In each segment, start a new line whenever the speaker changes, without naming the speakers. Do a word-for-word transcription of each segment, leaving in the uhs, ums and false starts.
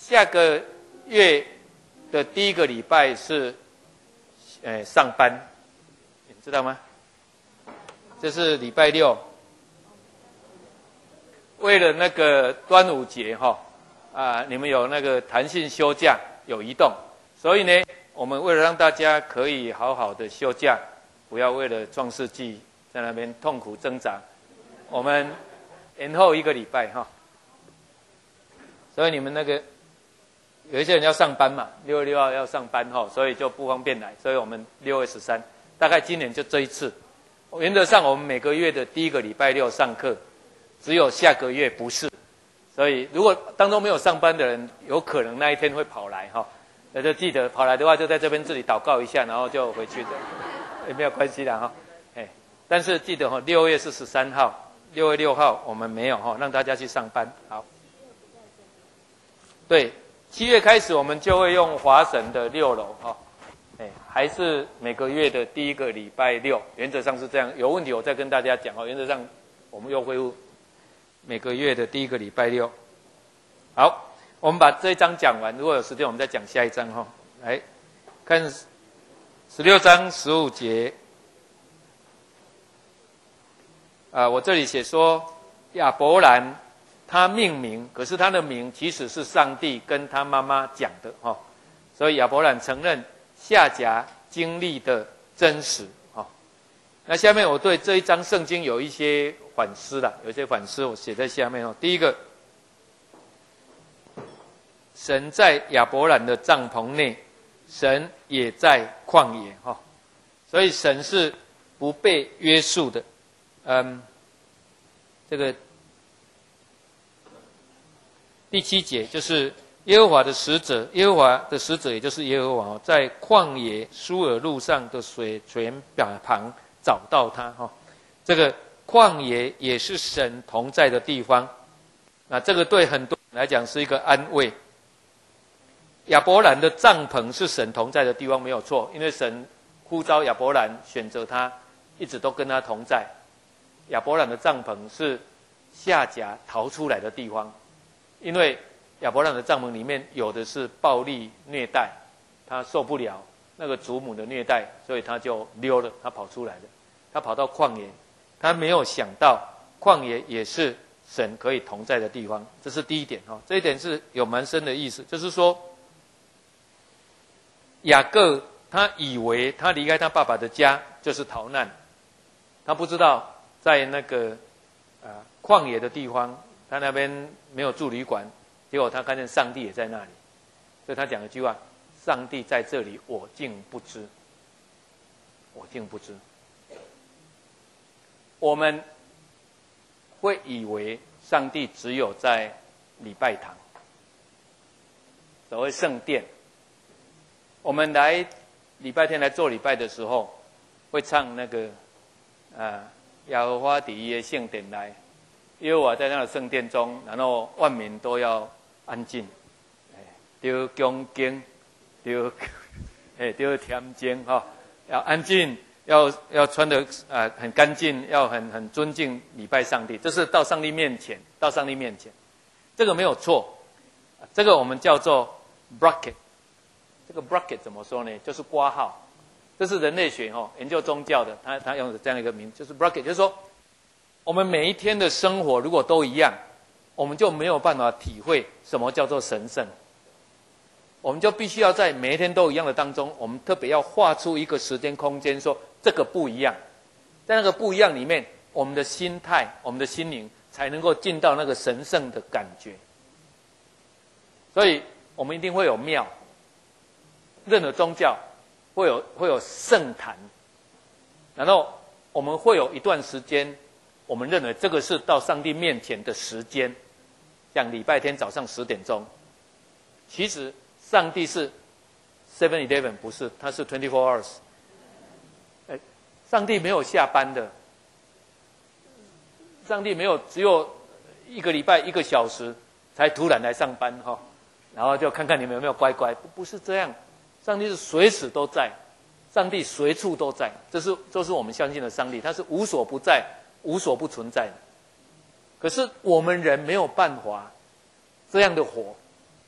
下个月的第一个礼拜是，呃，上班，你知道吗？这是礼拜六。为了那个端午节哈，啊，你们有那个弹性休假，有移动，所以呢，我们为了让大家可以好好的休假，不要为了创世纪在那边痛苦挣扎，我们延后一个礼拜哈。所以你们那个有一些人要上班嘛，六月六号要上班哈，所以就不方便来，所以我们六月十三，大概今年就这一次。原则上我们每个月的第一个礼拜六上课。只有下个月不是，所以如果当中没有上班的人，有可能那一天会跑来哈，那就记得跑来的话，就在这边这里祷告一下，然后就回去的，也没有关系的哈。哎，但是记得哈，六月是十三号，六月六号我们没有哈，让大家去上班。好，对，七月开始我们就会用华神的六楼哈，哎，还是每个月的第一个礼拜六，原则上是这样。有问题我再跟大家讲哦，原则上我们又恢复。每个月的第一个礼拜六，好，我们把这一章讲完。如果有时间，我们再讲下一章哈。来看十六章十五节，啊、呃，我这里写说亚伯兰他命名，可是他的名其实是上帝跟他妈妈讲的哈，所以亚伯兰承认夏甲经历的真实哈。那下面我对这一章圣经有一些反思啦，有一些反思我写在下面哦。第一个，神在亚伯兰的帐篷内，神也在旷野哈，所以神是不被约束的。嗯，这个第七节就是耶和华的使者，耶和华的使者也就是耶和华，在旷野舒尔路上的水泉旁找到他哈，这个。旷野也是神同在的地方，那这个对很多人来讲是一个安慰。亚伯兰的帐篷是神同在的地方，没有错，因为神呼召亚伯兰，选择他，一直都跟他同在。亚伯兰的帐篷是夏甲逃出来的地方，因为亚伯兰的帐篷里面有的是暴力虐待，他受不了那个祖母的虐待，所以他就溜了，他跑出来了，他跑到旷野。他没有想到旷野也是神可以同在的地方，这是第一点哈。这一点是有蛮深的意思，就是说雅各他以为他离开他爸爸的家就是逃难，他不知道在那个啊旷野的地方，他那边没有住旅馆，结果他看见上帝也在那里，所以他讲一句话：上帝在这里，我竟不知，我竟不知。我们会以为上帝只有在礼拜堂，所谓圣殿。我们来礼拜天来做礼拜的时候，会唱那个啊，耶和华伫伊的圣殿来，耶和华在那个圣殿中，然后万民都要安静，要恭敬，要哎要恬静哈，要安静。要要穿得呃很干净，要很很尊敬礼拜上帝，这是到上帝面前，到上帝面前，这个没有错，这个我们叫做 bracket， 这个 bracket 怎么说呢？就是括号，这是人类学哦，研究宗教的，他他用的这样一个名，就是 bracket， 就是说我们每一天的生活如果都一样，我们就没有办法体会什么叫做神圣。我们就必须要在每一天都一样的当中，我们特别要画出一个时间空间，说这个不一样，在那个不一样里面，我们的心态、我们的心灵才能够进到那个神圣的感觉。所以，我们一定会有庙，任何宗教会有会有圣坛，然后我们会有一段时间，我们认为这个是到上帝面前的时间，像礼拜天早上十点钟，其实。上帝是 seven eleven 不是，他是 twenty four hours。哎，上帝没有下班的，上帝没有只有一个礼拜一个小时才突然来上班哈，然后就看看你们有没有乖乖，不不是这样，上帝是随时都在，上帝随处都在，这是这是我们相信的上帝，他是无所不在、无所不存在的。可是我们人没有办法这样的活。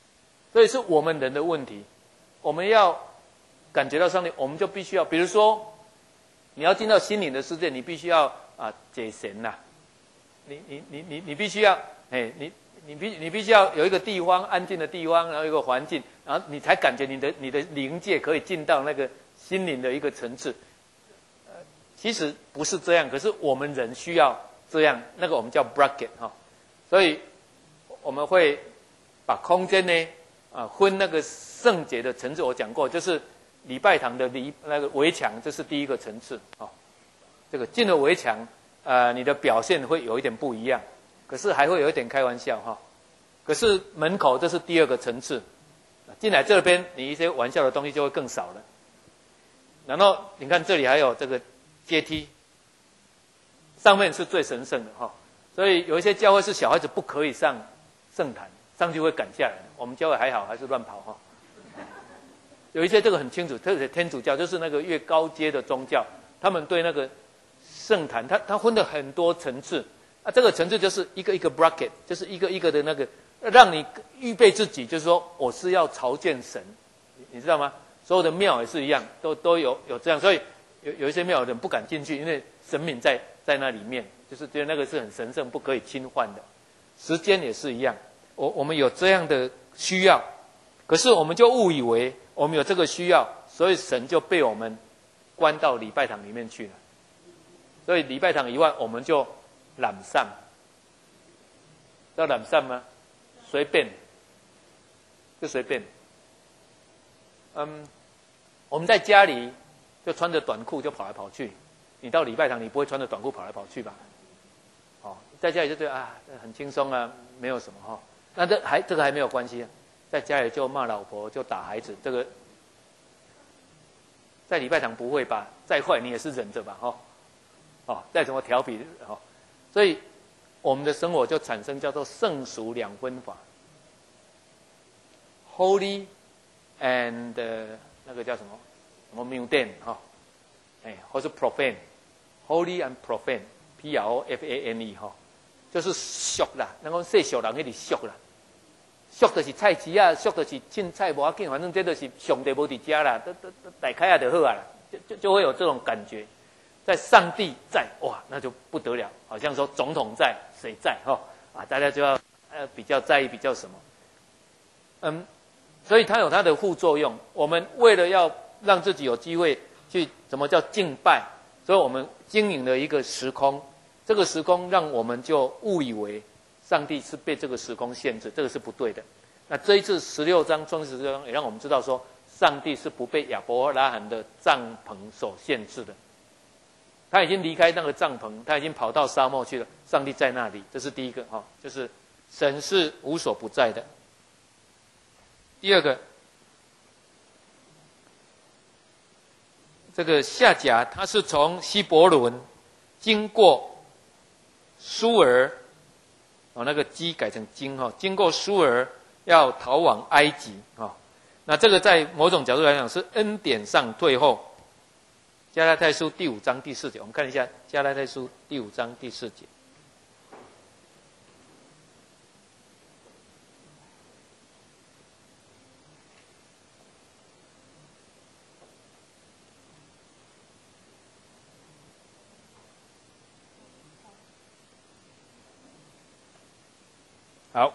所以是我们人的问题。我们要感觉到上帝，我们就必须要，比如说，你要进到心灵的世界，你必须要啊解神呐、啊，你你你你你必须要，哎，你你必你必须要有一个地方安静的地方，然后一个环境，然后你才感觉你的你的灵界可以进到那个心灵的一个层次。呃，其实不是这样，可是我们人需要这样，那个我们叫 bracket 哈、哦，所以我们会把空间呢啊分那个圣洁的层次，我讲过，就是礼拜堂的礼那个围墙，这是第一个层次啊、哦。这个进了围墙，呃，你的表现会有一点不一样，可是还会有一点开玩笑哈、哦。可是门口这是第二个层次，进来这边你一些玩笑的东西就会更少了。然后你看这里还有这个阶梯，上面是最神圣的哈、哦，所以有一些教会是小孩子不可以上圣坛，上去会赶下来的。我们教会还好，还是乱跑哈。有一些这个很清楚，特别天主教就是那个越高阶的宗教，他们对那个圣坛，它它分了很多层次啊，这个层次就是一个一个 bracket， 就是一个一个的那个，让你预备自己，就是说我是要朝见神，你你知道吗？所有的庙也是一样，都都有有这样，所以有有一些庙的人不敢进去，因为神明在在那里面，就是觉得那个是很神圣，不可以侵犯的。时间也是一样，我我们有这样的需要，可是我们就误以为我们有这个需要，所以神就被我们关到礼拜堂里面去了。所以礼拜堂以外，我们就懒散，知道懒散吗？随便，就随便。嗯，我们在家里就穿着短裤就跑来跑去，你到礼拜堂你不会穿着短裤跑来跑去吧？哦，在家里就觉得啊很轻松啊，没有什么哈、哦。那这还这个还没有关系啊，在家里就骂老婆就打孩子，这个在礼拜堂不会吧？再坏你也是忍着吧？哦，哦，再怎么调皮哦，所以我们的生活就产生叫做圣俗两分法 ，Holy and、呃、那个叫什么什么 mundane 哈、哦，哎，或是 profane，Holy and profane，P R O F A N E 哈、哦，就是俗啦，那个世俗人那里俗啦。俗就是菜市啊，俗就是凊菜无要紧，反正这都是上帝无伫家啦，都都都大开啊就好啊啦，就就就会有这种感觉。在上帝在，哇，那就不得了，好像说总统在，谁在哈、哦、啊，大家就要呃比较在意比较什么，嗯，所以它有它的副作用。我们为了要让自己有机会去什么叫敬拜，所以我们经营了一个时空，这个时空让我们就误以为上帝是被这个时空限制，这个是不对的。那这一次十六章创世十六章也让我们知道说，上帝是不被亚伯拉罕的帐篷所限制的。他已经离开那个帐篷，他已经跑到沙漠去了，上帝在那里，这是第一个哈、哦，就是神是无所不在的。第二个，这个夏甲他是从希伯伦经过苏尔。哦，那个基改成经哈、哦，经过苏尔要逃往埃及啊、哦。那这个在某种角度来讲是恩典上退后。加拉太书第五章第四节，我们看一下加拉太书第五章第四节。好，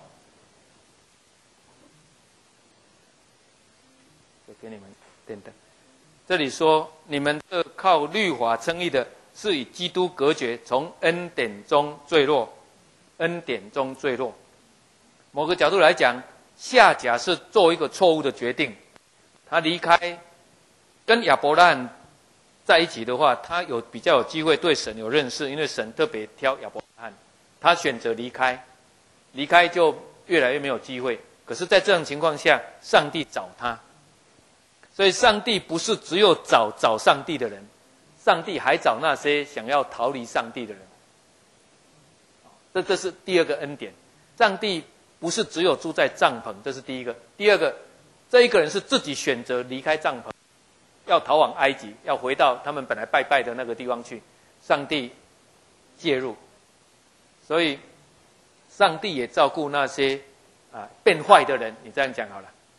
就给你们等等。这里说，你们这靠律法称义的，是与基督隔绝，从恩典中坠落，恩典中坠落。某个角度来讲，夏甲是做一个错误的决定，他离开，跟亚伯拉罕在一起的话，他有比较有机会对神有认识，因为神特别挑亚伯拉罕，他选择离开。离开就越来越没有机会。可是，在这种情况下，上帝找他，所以上帝不是只有找找上帝的人，上帝还找那些想要逃离上帝的人。这这是第二个恩典。上帝不是只有住在帐篷，这是第一个。第二个，这一个人是自己选择离开帐篷，要逃往埃及，要回到他们本来拜拜的那个地方去。上帝介入，所以。上帝也照顾那些啊变坏的人，你这样讲好了，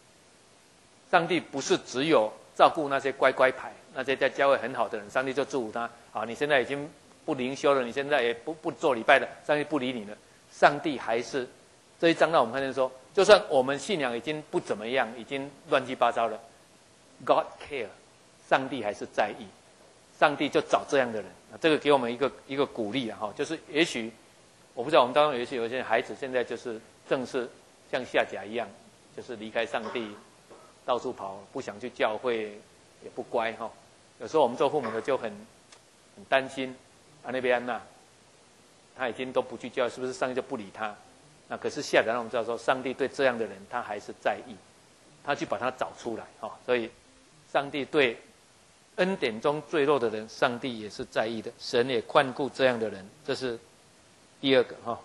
上帝不是只有照顾那些乖乖牌，那些在教会很好的人，上帝就祝福他。好，你现在已经不灵修了，你现在也不不做礼拜了，上帝不理你了。上帝还是这一章让我们看见说，就算我们信仰已经不怎么样，已经乱七八糟了 ，God care， 上帝还是在意，上帝就找这样的人。这个给我们一个一个鼓励啊，哈，就是也许我不知道我们当中也许有些孩子现在就是正是像夏甲一样，就是离开上帝，到处跑，不想去教会，也不乖哈。有时候我们做父母的就很很担心，啊那边呐，他已经都不去教，是不是上帝就不理他？那可是夏甲让我们知道说，上帝对这样的人他还是在意，他去把他找出来哈。所以，上帝对恩典中坠落的人，上帝也是在意的，神也看顾这样的人，这是第二个哈。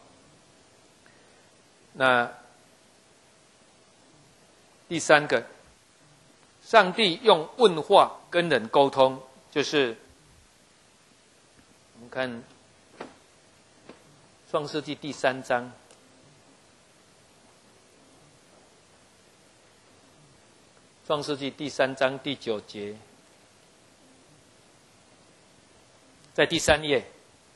那第三个，上帝用问话跟人沟通，就是我们看创世纪第三章，创世纪第三章第九节。在第三页，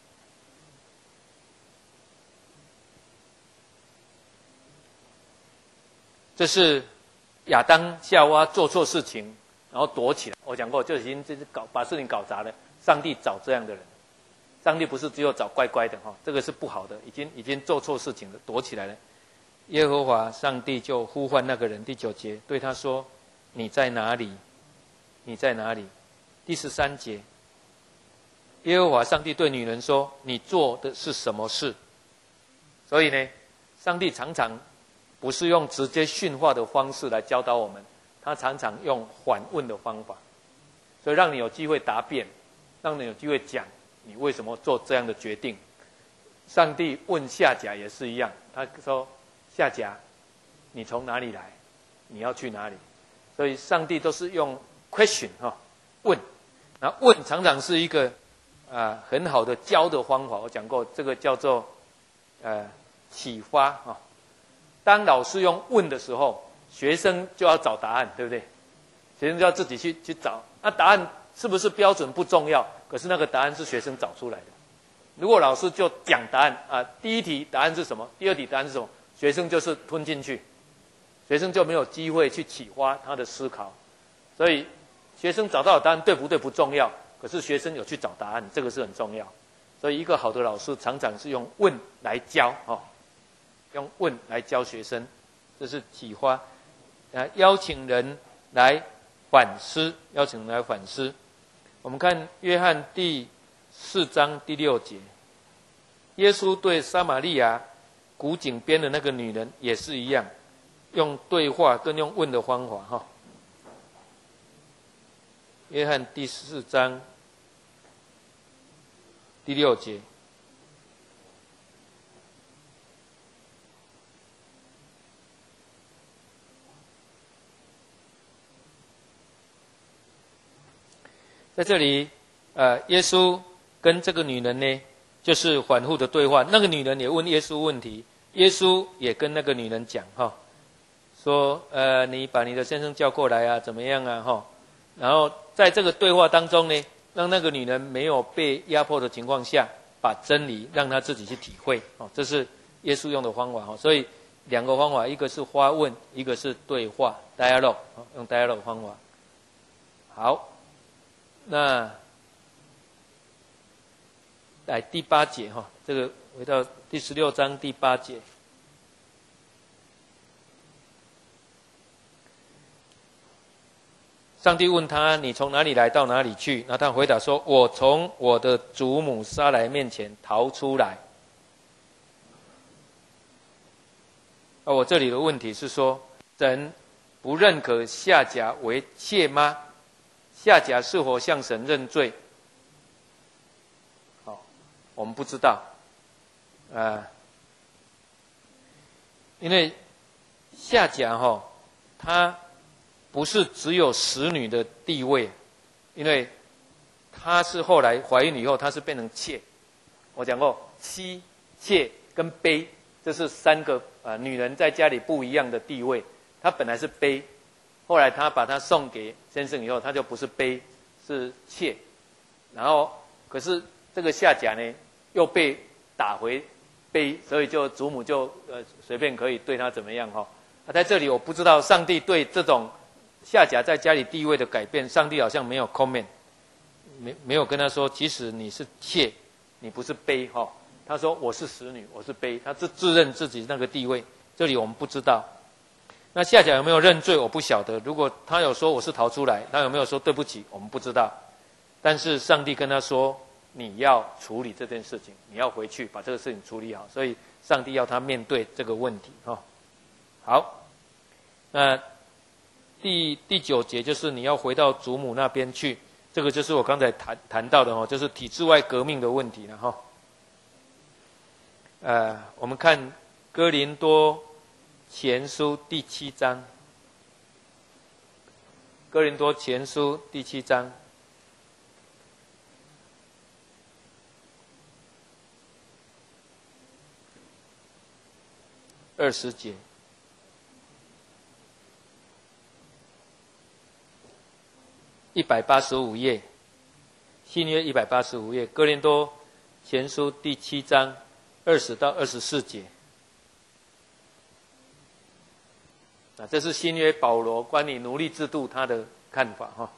这是亚当夏娃做错事情，然后躲起来。我讲过，就已经就是搞把事情搞砸了。上帝找这样的人，上帝不是只有找乖乖的哈，这个是不好的，已经已经做错事情了，躲起来了。耶和华上帝就呼唤那个人，第九节对他说：“你在哪里？你在哪里？”第十三节。耶和华上帝对女人说：“你做的是什么事？”所以呢，上帝常常不是用直接训话的方式来教导我们，他常常用反问的方法，所以让你有机会答辩，让你有机会讲你为什么做这样的决定。上帝问夏甲也是一样，他说：“夏甲，你从哪里来？你要去哪里？”所以上帝都是用 question 哈问，然后问常常是一个。啊，很好的教的方法，我讲过，这个叫做呃启发啊。当老师用问的时候，学生就要找答案，对不对？学生就要自己去去找。那答案是不是标准不重要，可是那个答案是学生找出来的。如果老师就讲答案啊，第一题答案是什么？第二题答案是什么？学生就是吞进去，学生就没有机会去启发他的思考。所以学生找到的答案对不对不重要。可是学生有去找答案，这个是很重要。所以一个好的老师常常是用问来教，哦，用问来教学生，这是启发。啊，邀请人来反思，邀请人来反思。我们看约翰第四章第六节，耶稣对撒玛利亚古井边的那个女人也是一样，用对话跟用问的方法，哈。约翰第四章第六节，在这里，呃，耶稣跟这个女人呢，就是反复的对话。那个女人也问耶稣问题，耶稣也跟那个女人讲，哈，说，呃，你把你的先生叫过来啊，怎么样啊，哈。然后在这个对话当中呢，让那个女人没有被压迫的情况下，把真理让她自己去体会。哦，这是耶稣用的方法。哦，所以两个方法，一个是发问，一个是对话 dialogue， 用 dialogue 方法。好，那来第八节哈，这个回到第十六章第八节。上帝问他：“你从哪里来到哪里去？”那他回答说：“我从我的祖母撒莱面前逃出来。”而我这里的问题是说，神不认可夏甲为妾吗？夏甲是否向神认罪？好，我们不知道。啊、呃，因为夏甲哈，他不是只有使女的地位，因为她是后来怀孕以后，她是变成妾。我讲过，妻、妾跟卑，这是三个呃女人在家里不一样的地位。她本来是卑， 后来他把他送给先生以后，他就不是卑，是妾。然后可是这个夏甲呢，又被打回卑，所以就祖母就呃随便可以对他怎么样哈。啊，在这里我不知道上帝对这种夏甲在家里地位的改变，上帝好像没有 comment， 没没有跟他说，即使你是妾，你不是卑哈。他说我是使女，我是卑，他自自认自己那个地位，这里我们不知道。那夏甲有没有认罪，我不晓得。如果他有说我是逃出来，他有没有说对不起，我们不知道。但是上帝跟他说，你要处理这件事情，你要回去把这个事情处理好。所以上帝要他面对这个问题哈。好，那第第九节就是你要回到祖母那边去，这个就是我刚才谈谈到的哦，就是体制外革命的问题了哈。呃，我们看哥林多前书第七章，哥林多前书第七章二十节，一百八十五页，新约一百八十五页，哥林多前书第七章二十到二十四节。啊，这是新约保罗关于奴隶制度他的看法哈。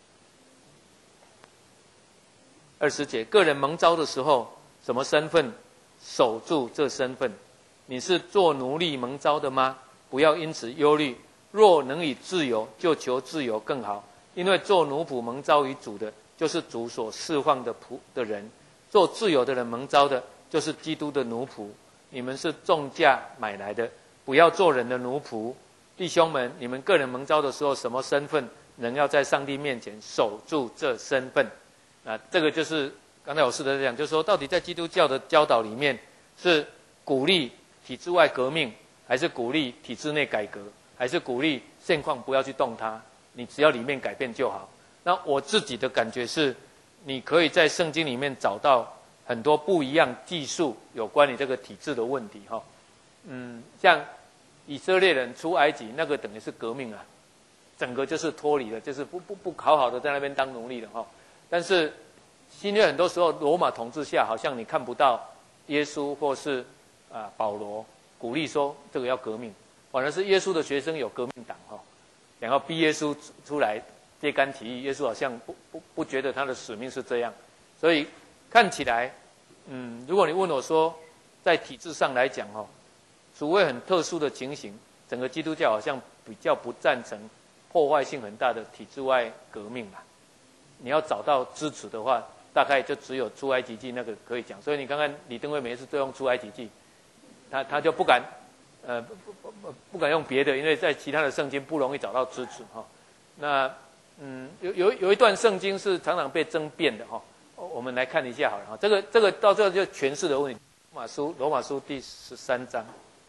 二十节，个人蒙召的时候，什么身份？守住这身份。你是做奴隶蒙召的吗？不要因此忧虑。若能以自由，就求自由更好。因为做奴仆蒙召于主的，就是主所释放的仆的人；做自由的人蒙召的，就是基督的奴仆。你们是重价买来的，不要做人的奴仆。弟兄们，你们个人蒙召的时候，什么身份？人要在上帝面前守住这身份。啊，这个就是刚才我试着讲，就是说，到底在基督教的教导里面，是鼓励体制外革命，还是鼓励体制内改革，还是鼓励现况不要去动它？你只要里面改变就好。那我自己的感觉是，你可以在圣经里面找到很多不一样技术有关于这个体制的问题哈。嗯，像以色列人出埃及，那个等于是革命啊，整个就是脱离了，就是不不不好好的在那边当奴隶了哈。但是新约很多时候罗马统治下，好像你看不到耶稣或是啊保罗鼓励说这个要革命，反而是耶稣的学生有革命党哈，然后逼耶稣出来揭竿起义。耶稣好像不不不觉得他的使命是这样，所以看起来，嗯，如果你问我说，在体制上来讲哈，除非很特殊的情形，整个基督教好像比较不赞成破坏性很大的体制外革命啦。你要找到支持的话，大概就只有出埃及记那个可以讲。所以你看看李登辉每次都用出埃及记，他他就不敢，呃不不不不敢用别的，因为在其他的圣经不容易找到支持哈。那嗯有有有一段圣经是常常被争辩的哈，我们来看一下好了哈。这个这个到这就诠释的问题。罗马书罗马书第十三章。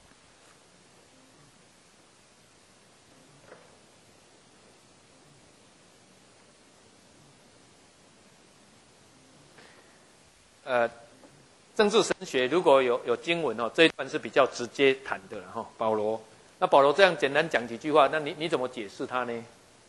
呃，政治神学如果有有经文哦，这一段是比较直接谈的了哈。保罗，那保罗这样简单讲几句话，那你你怎么解释他呢？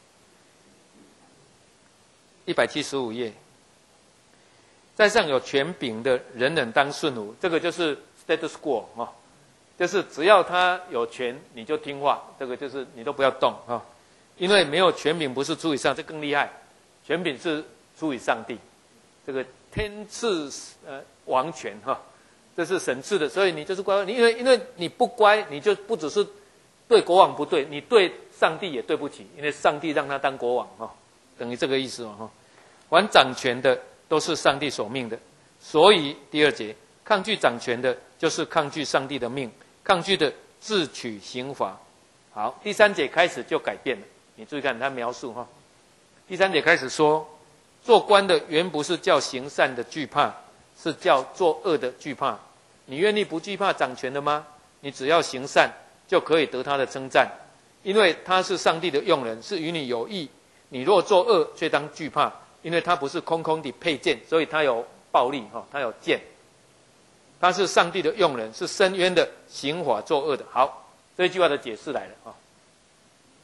一百七十五页，在上有权柄的，人人当顺服，这个就是 status quo 哈，就是只要他有权，你就听话，这个就是你都不要动哈，因为没有权柄不是出于上，这更厉害，权柄是出于上帝，这个。天赐呃王权哈，这是神赐的，所以你就是乖，你因为因为你不乖，你就不只是对国王不对，你对上帝也对不起，因为上帝让他当国王哈，等于这个意思嘛哈。凡掌权的都是上帝所命的，所以第二节，抗拒掌权的，就是抗拒上帝的命，抗拒的自取刑罚。好，第三节开始就改变了，你注意看他描述哈，第三节开始说。做官的原不是叫行善的惧怕，是叫做恶的惧怕。你愿意不惧怕掌权的吗？你只要行善，就可以得他的称赞，因为他是上帝的用人，是与你有益。你若作恶，却当惧怕，因为他不是空空的佩剑，所以他有暴力哈，他有剑。他是上帝的用人，是深渊的刑法作恶的。好，这一句话的解释来了啊。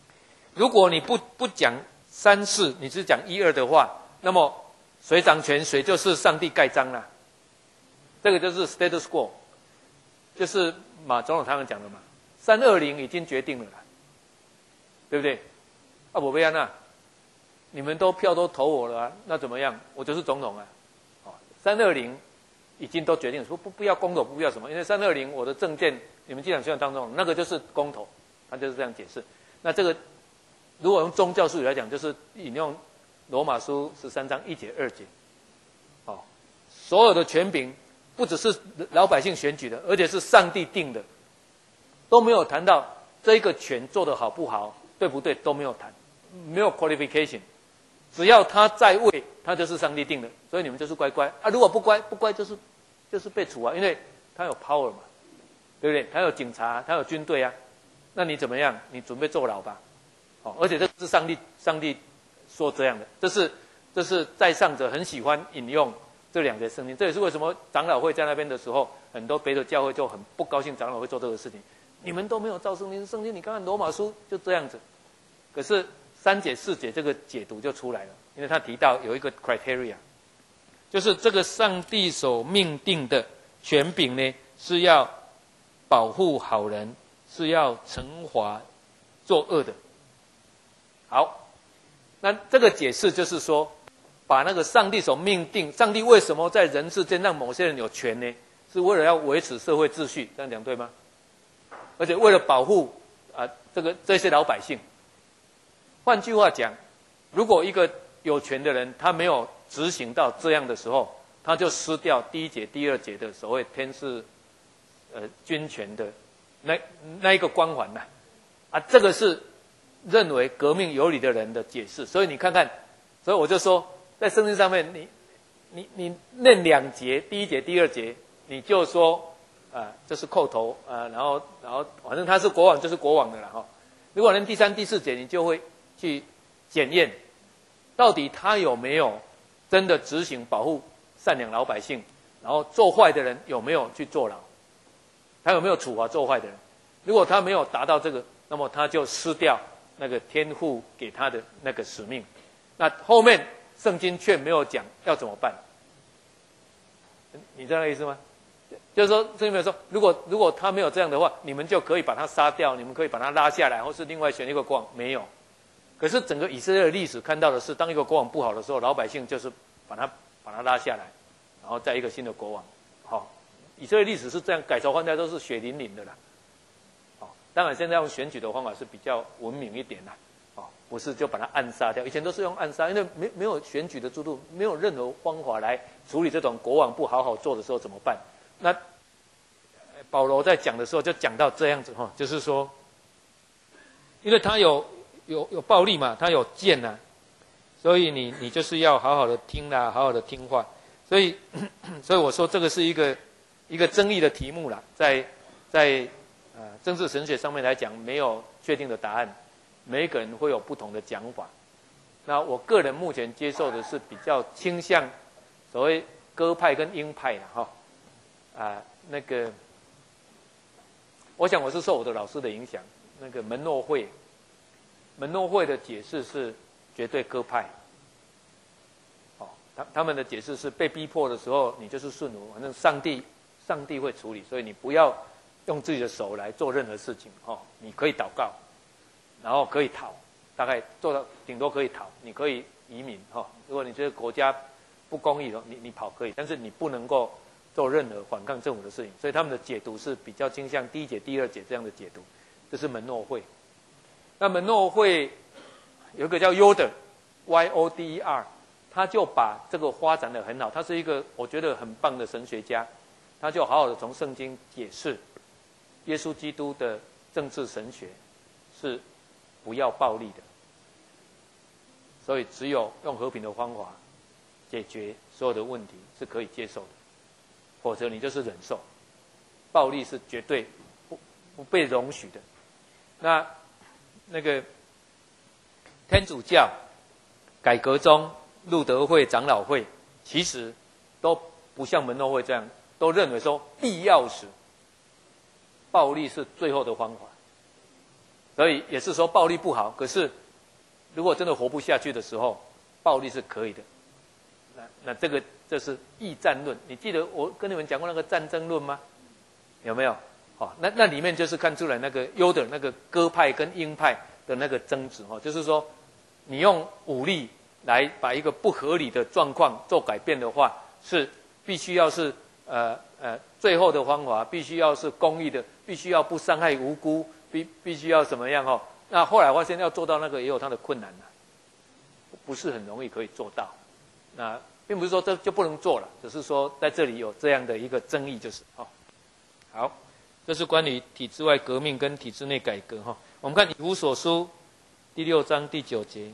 如果你不不讲三世，你只讲一二的话，那么谁掌权，谁就是上帝盖章啦。这个就是 status quo， 就是马总统他们讲的嘛，三二零已经决定了啦，对不对？啊，我不要那，你们都票都投我了啊，那怎么样？我就是总统啊。哦，三二零已经都决定了，说不不要公投，不要什么，因为三二零我的政见，你们既然希望当总统，那个就是公投，他就是这样解释。那这个如果用宗教术语来讲，就是引用罗马书十三章一节二节，哦，所有的权柄不只是老百姓选举的，而且是上帝定的，都没有谈到这一个权做得好不好，对不对，都没有谈，没有 qualification， 只要他在位，他就是上帝定的，所以你们就是乖乖啊，如果不乖不乖就是就是被处啊，因为他有 power 嘛，对不对？他有警察，他有军队啊，那你怎么样？你准备坐牢吧？哦，而且这是上帝上帝说这样的，这是这是在上者很喜欢引用这两节圣经，这也是为什么长老会在那边的时候，很多别的教会就很不高兴长老会做这个事情。你们都没有照圣经，圣经你看看罗马书就这样子。可是三节四节这个解读就出来了，因为他提到有一个 criteria， 就是这个上帝所命定的权柄呢，是要保护好人，是要惩罚作恶的。好，那这个解释就是说，把那个上帝所命定，上帝为什么在人世间让某些人有权呢？是为了要维持社会秩序，这样讲对吗？而且为了保护啊、呃、这个这些老百姓。换句话讲，如果一个有权的人他没有执行到这样的时候，他就失掉第一节、第二节的所谓天赐呃君权的那那一个光环呐、啊，啊，这个是认为革命有理的人的解释。所以你看看，所以我就说，在圣经上面，你你你念两节，第一节、第二节，你就说啊，这是叩头啊，然后然后反正他是国王就是国王的了哈。如果念第三、第四节，你就会去检验，到底他有没有真的执行保护善良老百姓，然后做坏的人有没有去坐牢，他有没有处罚做坏的人？如果他没有达到这个，那么他就失掉那个天父给他的那个使命。那后面圣经却没有讲要怎么办，你知道那意思吗？就是说，圣经没有说，如果如果他没有这样的话，你们就可以把他杀掉，你们可以把他拉下来，或是另外选一个国王，没有。可是整个以色列的历史看到的是，当一个国王不好的时候，老百姓就是把他把他拉下来，然后再一个新的国王。好、哦，以色列历史是这样，改朝换代都是血淋淋的啦。哦，当然现在用选举的方法是比较文明一点啦。哦，不是就把他暗杀掉，以前都是用暗杀，因为没没有选举的制度，没有任何方法来处理这种国王不好好做的时候怎么办？那保罗在讲的时候就讲到这样子哈，就是说，因为他有有有暴力嘛，他有剑呐、啊，所以你你就是要好好的听啦，好好的听话。所以所以我说这个是一个一个争议的题目啦，在在呃政治神学上面来讲，没有确定的答案，每一个人会有不同的讲法。那我个人目前接受的是比较倾向所谓鸽派跟鹰派啦哈。啊，那个，我想我是受我的老师的影响。那个门诺会，门诺会的解释是绝对鸽派。哦，他他们的解释是被逼迫的时候，你就是顺服，反正上帝上帝会处理，所以你不要用自己的手来做任何事情。哦，你可以祷告，然后可以逃，大概做到顶多可以逃，你可以移民。哈、哦，如果你觉得国家不公义的，你你跑可以，但是你不能够做任何反抗政府的事情，所以他们的解读是比较倾向第一节、第二节这样的解读，这是门诺会。那门诺会有一个叫 Yoder，Y O D E R， 他就把这个发展得很好，他是一个我觉得很棒的神学家，他就好好的从圣经解释耶稣基督的政治神学是不要暴力的，所以只有用和平的方法解决所有的问题是可以接受的。否则你就是忍受，暴力是绝对不不被容许的。那那个天主教、改革宗、路德会、长老会，其实都不像门诺会这样，都认为说必要时暴力是最后的方法。 所以也是说暴力不好。可是如果真的活不下去的时候，暴力是可以的。那那这个这是义战论。你记得我跟你们讲过那个战争论吗？有没有？哦，那那里面就是看出来那个优的那个鸽派跟鹰派的那个争执哦，就是说你用武力来把一个不合理的状况做改变的话，是必须要是呃呃最后的方法必须要是公义的，必须要不伤害无辜，必必须要怎么样哦？那后来发现要做到那个也有它的困难呐、不是很容易可以做到。那并不是说这就不能做了，只是说在这里有这样的一个争议，就是哦。好，这是关于体制外革命跟体制内改革哈。我们看《以弗所书》第六章第九节。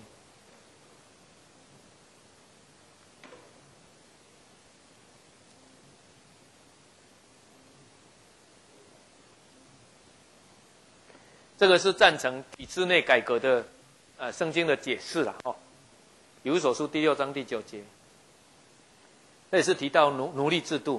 这个是赞成体制内改革的，呃，圣经的解释啦哦。以弗所书第六章第九节，这也是提到奴奴隶制度。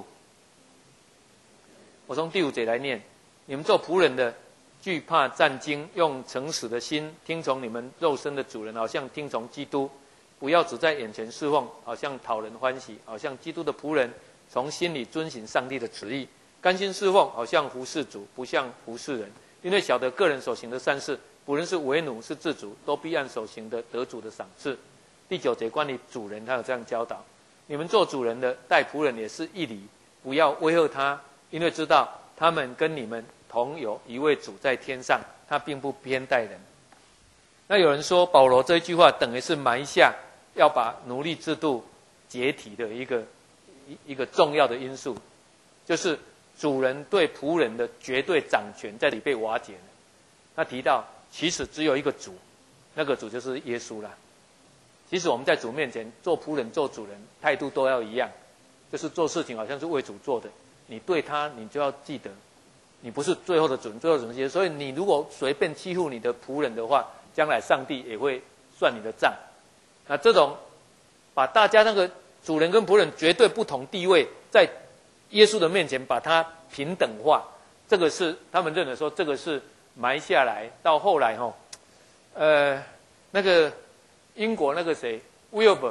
我从第五节来念：你们做仆人的，惧怕战惊，用诚实的心听从你们肉身的主人，好像听从基督。不要只在眼前侍奉，好像讨人欢喜，好像基督的仆人，从心里遵行上帝的旨意，甘心侍奉，好像服侍主，不像服侍人。因为晓得个人所行的善事，不论是为奴是自主，都必按所行的得主的赏赐。第九节关于主人，他有这样教导：你们做主人的待仆人也是一理，不要威吓他，因为知道他们跟你们同有一位主在天上，他并不偏待人。那有人说，保罗这一句话等于是埋下要把奴隶制度解体的一个一一个重要的因素，就是主人对仆人的绝对掌权在这里被瓦解了。他提到，其实只有一个主，那个主就是耶稣啦。其实我们在主面前做仆人做主人，态度都要一样，就是做事情好像是为主做的。你对他，你就要记得，你不是最后的主人，最后的主人是。所以你如果随便欺负你的仆人的话，将来上帝也会算你的账。那这种把大家那个主人跟仆人绝对不同地位，在耶稣的面前把它平等化，这个是他们认为说这个是埋下来，到后来哈，呃，那个英国那个谁 Wilbur，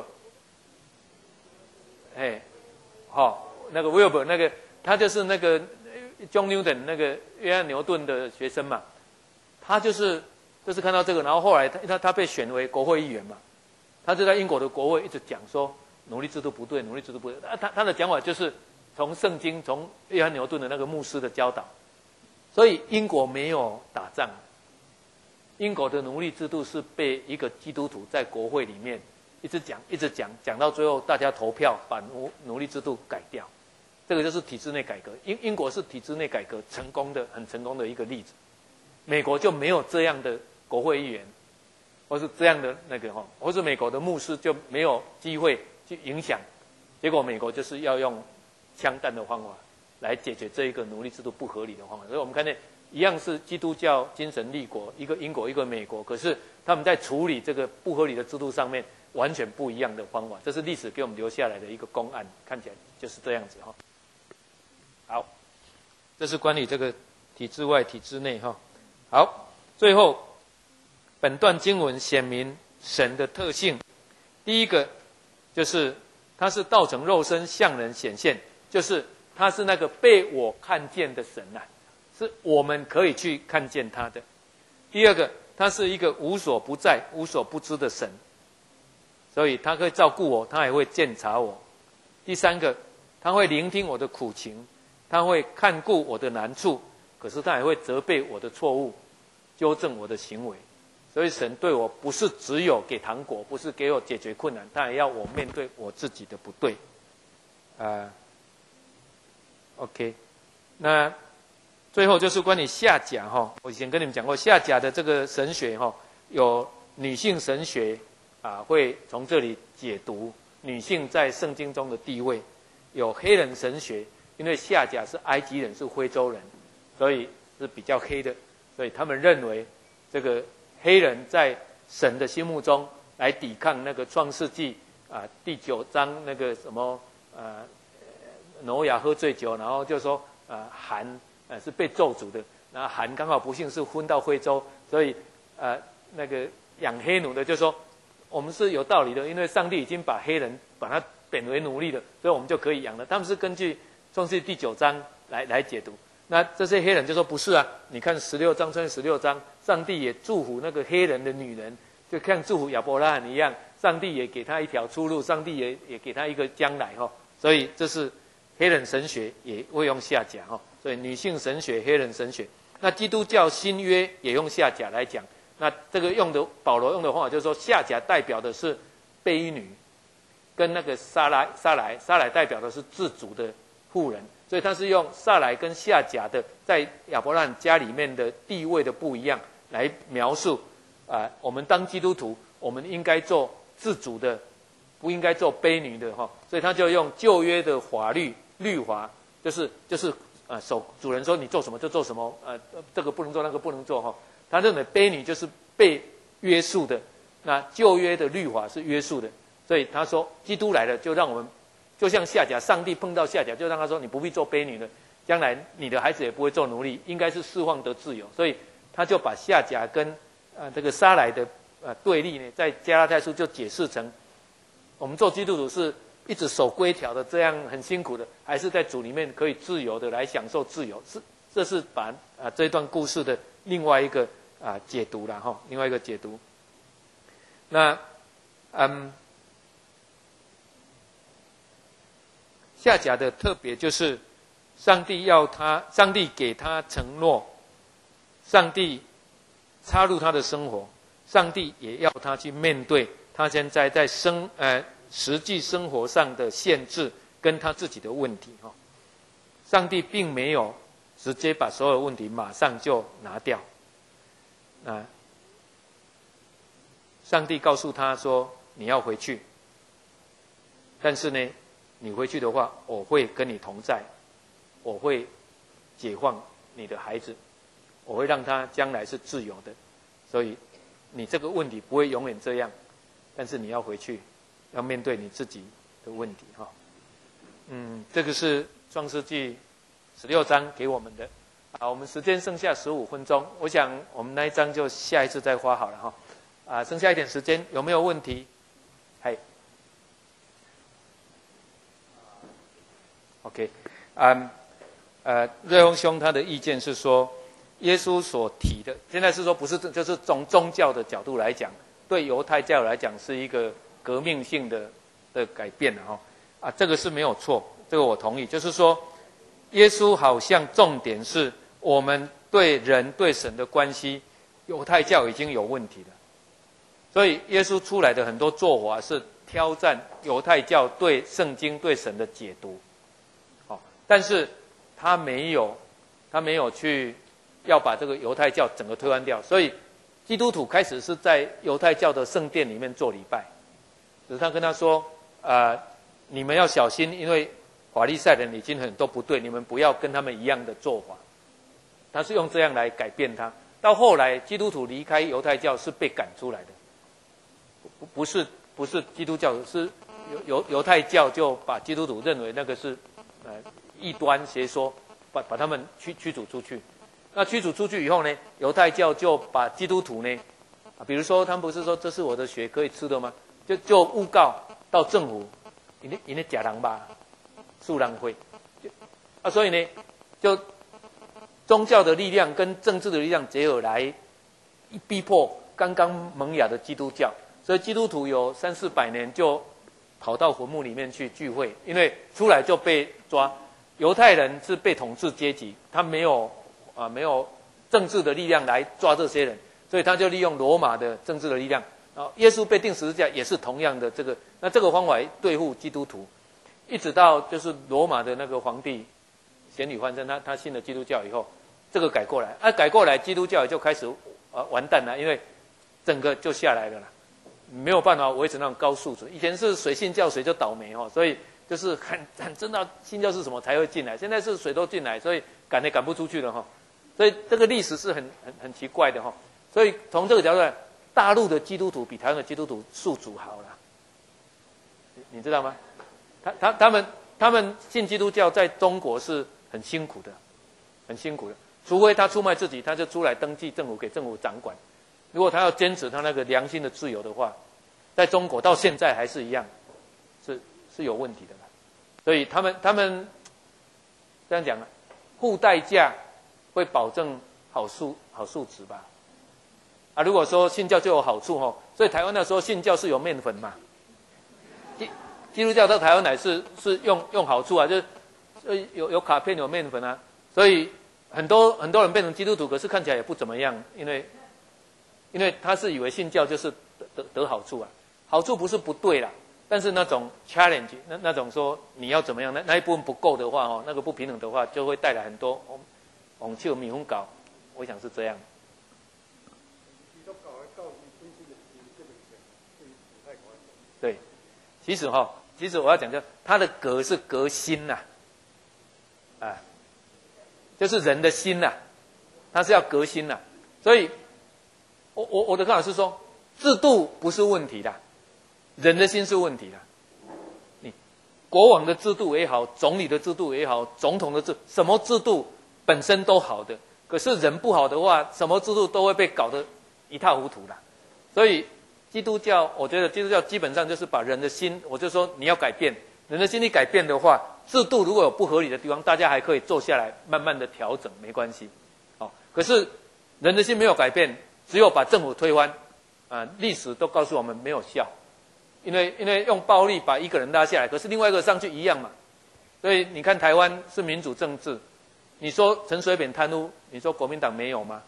哎，好，那个 Wilbur 那个他就是那个 John Newton 那个约翰牛顿的学生嘛，他就是就是看到这个，然后后来他他他被选为国会议员嘛，他就在英国的国会一直讲说奴隶制度不对，奴隶制度不对，他他的讲法就是从圣经，从约翰牛顿的那个牧师的教导，所以英国没有打仗，英国的奴隶制度是被一个基督徒在国会里面一直讲，一直讲，讲到最后大家投票把奴奴隶制度改掉，这个就是体制内改革。英英国是体制内改革成功的很成功的一个例子，美国就没有这样的国会议员，或是这样的那个哈，或是美国的牧师就没有机会去影响，结果美国就是要用枪弹的方法来解决这一个奴隶制度不合理的方法。所以我们看见一样是基督教精神立国，一个英国一个美国，可是他们在处理这个不合理的制度上面完全不一样的方法，这是历史给我们留下来的一个公案，看起来就是这样子哈。好，这是关于这个体制外体制内哈。好，最后本段经文显明神的特性，第一个就是他是道成肉身向人显现，就是他是那个被我看见的神啊，是我们可以去看见他的。第二个，他是一个无所不在、无所不知的神，所以他可以照顾我，他也会鉴察我。第三个，他会聆听我的苦情，他会看顾我的难处，可是他也会责备我的错误，纠正我的行为。所以神对我不是只有给糖果，不是给我解决困难，他也要我面对我自己的不对。啊、呃、，OK， 那最后就是关于夏甲哈，我以前跟你们讲过，夏甲的这个神学哈，有女性神学啊，会从这里解读女性在圣经中的地位；有黑人神学，因为夏甲是埃及人，是非洲人，所以是比较黑的，所以他们认为这个黑人在神的心目中来抵抗那个创世纪啊第九章那个什么呃挪亚喝醉酒，然后就说呃含呃是被咒诅的，那含刚好不幸是昏到非洲， 所以呃那个养黑奴的就说我们是有道理的，因为上帝已经把黑人把他贬为奴隶了，所以我们就可以养了。他们是根据创世记第九章来来解读。那这些黑人就说不是啊，你看十六章，穿十六章，上帝也祝福那个黑人的女人，就像祝福亚伯拉罕一样，上帝也给他一条出路，上帝也也给他一个将来哈。所以这是黑人神学也会用下甲哈，所以女性神学、黑人神学。那基督教新约也用下甲来讲，那这个用的保罗用的方法就是说，下甲代表的是婢女，跟那个撒来撒来撒来代表的是自主的妇人。所以他是用撒来跟下甲的在亚伯拉罕家里面的地位的不一样来描述啊、呃，我们当基督徒，我们应该做自主的，不应该做婢女的哈。所以他就用旧约的法律律法，就是就是啊、呃，守主人说你做什么就做什么，呃，这个不能做，那个不能做哈。他认为婢女就是被约束的，那旧约的律法是约束的，所以他说基督来了就让我们。就像下甲，上帝碰到下甲，就让他说：“你不必做婢女了，将来你的孩子也不会做奴隶，应该是释放得自由。”所以他就把下甲跟呃这个撒来的呃对立呢，在加拉太书就解释成：我们做基督徒是一直守规条的，这样很辛苦的，还是在主里面可以自由的来享受自由？是，这是把啊、呃、这段故事的另外一个啊、呃、解读了哈，另外一个解读。那嗯。下甲的特别就是，上帝要他，上帝给他承诺，上帝插入他的生活，上帝也要他去面对他现在在生呃实际生活上的限制跟他自己的问题哈。上帝并没有直接把所有问题马上就拿掉，啊，上帝告诉他说你要回去，但是呢。你回去的话，我会跟你同在，我会解放你的孩子，我会让他将来是自由的，所以你这个问题不会永远这样，但是你要回去，要面对你自己的问题哈。嗯，这个是创世纪十六章给我们的啊。我们时间剩下十五分钟，我想我们那一章就下一次再花好了哈。啊，剩下一点时间，有没有问题？嗨。OK， 嗯，呃，瑞峰兄他的意见是说，耶稣所提的，现在是说不是，就是从宗教的角度来讲，对犹太教来讲是一个革命性的的改变了哈。啊，这个是没有错，这个我同意。就是说，耶稣好像重点是我们对人对神的关系，犹太教已经有问题了，所以耶稣出来的很多做法是挑战犹太教对圣经对神的解读。但是他没有，他没有去要把这个犹太教整个推翻掉，所以基督徒开始是在犹太教的圣殿里面做礼拜。只是他跟他说：“呃，你们要小心，因为法利赛人已经很多不对，你们不要跟他们一样的做法。”他是用这样来改变他。到后来，基督徒离开犹太教是被赶出来的，不不是不是基督教，是犹犹犹太教就把基督徒认为那个是呃。异端邪说，把把他们驱驱逐出去。那驱逐出去以后呢，犹太教就把基督徒呢，啊，比如说他们不是说这是我的血可以吃的吗？就就诬告到政府，你那你那假狼吧，树狼会，啊，所以呢，就宗教的力量跟政治的力量结合来逼迫刚刚萌芽的基督教，所以基督徒有三四百年就跑到坟墓里面去聚会，因为出来就被抓。犹太人是被统治阶级，他没有啊、呃、没有政治的力量来抓这些人，所以他就利用罗马的政治的力量。然后耶稣被钉十字架也是同样的这个，那这个方法对付基督徒，一直到就是罗马的那个皇帝咸女欢生，他他信了基督教以后，这个改过来，啊改过来，基督教也就开始啊完蛋了，因为整个就下来了啦，没有办法维持那种高素质。以前是谁信教谁就倒霉哈，所以。就是很很知道信教是什么才会进来，现在是水都进来，所以赶也赶不出去了哈。所以这个历史是很很很奇怪的哈。所以从这个角度来，大陆的基督徒比台湾的基督徒素质好了，你你知道吗？他他他们他们信基督教在中国是很辛苦的，很辛苦的。 除非他出卖自己，他就出来登记政府，给政府掌管。如果他要坚持他那个良心的自由的话，在中国到现在还是一样，是是有问题的。所以他们他们这样讲啊，付代价会保证好素好素质吧？啊，如果说信教就有好处哦，所以台湾那时候信教是有面粉嘛，基基督教到台湾来是是用用好处啊，就是有有卡片有面粉啊，所以很多很多人变成基督徒，可是看起来也不怎么样，因为因为他是以为信教就是得得得好处啊，好处不是不对啦。但是那种 challenge， 那那种说你要怎么样，那那一部分不够的话哦，那个不平等的话，就会带来很多红球米粉搞，我想是这样。对，其实哈、哦，其实我要讲就它的革是革新呐、啊，啊，就是人的心呐、啊，它是要革新呐、啊，所以，我我我的看法是说，制度不是问题的。人的心是问题的，你国王的制度也好，总理的制度也好，总统的制什么制度本身都好的，可是人不好的话，什么制度都会被搞得一塌糊涂的。所以基督教，我觉得基督教基本上就是把人的心，我就说你要改变人的心理改变的话，制度如果有不合理的地方，大家还可以坐下来慢慢的调整，没关系。哦，可是人的心没有改变，只有把政府推翻，啊，历史都告诉我们没有效。因为因为用暴力把一个人拉下来，可是另外一个上去一样嘛，所以你看台湾是民主政治，你说陈水扁贪污，你说国民党没有吗？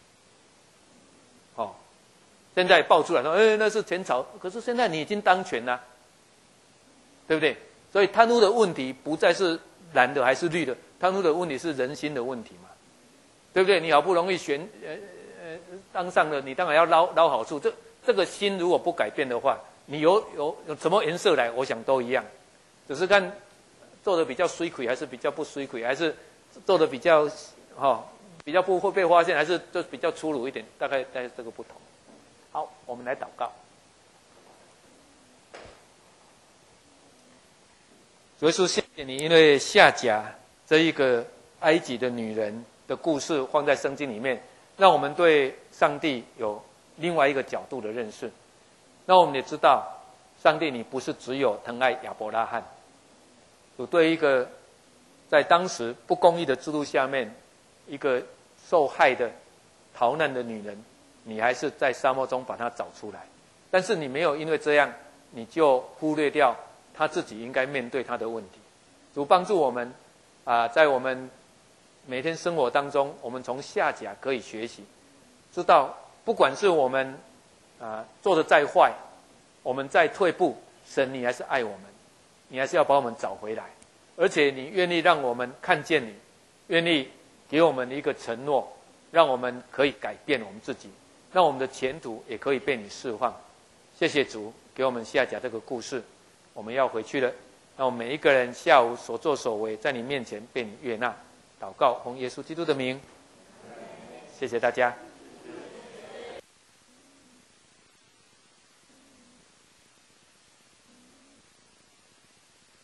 哦，现在爆出来说，哎，那是前朝，可是现在你已经当权了，对不对？所以贪污的问题不再是蓝的还是绿的，贪污的问题是人心的问题嘛，对不对？你好不容易选呃呃当上了，你当然要捞捞好处，这这个心如果不改变的话。你有有有什么颜色来，我想都一样，只是看做的比较水亏还是比较不水亏，还是做的比较哈、哦、比较不会被发现，还是就比较粗鲁一点，大概大概这个不同。好，我们来祷告。主耶稣，谢谢你，因为夏甲这一个埃及的女人的故事放在圣经里面，让我们对上帝有另外一个角度的认识。那我们也知道，上帝你不是只有疼爱亚伯拉罕，主对一个在当时不公义的制度下面，一个受害的逃难的女人，你还是在沙漠中把她找出来。但是你没有因为这样，你就忽略掉她自己应该面对她的问题。主帮助我们啊，在我们每天生活当中，我们从夏甲可以学习，知道不管是我们啊，做得再坏，我们再退步，神你还是爱我们，你还是要把我们找回来，而且你愿意让我们看见你，愿意给我们一个承诺，让我们可以改变我们自己，让我们的前途也可以被你释放。谢谢主，给我们夏甲这个故事，我们要回去了。让我们每一个人下午所作所为，在你面前被你悦纳。祷告，奉耶稣基督的名，谢谢大家。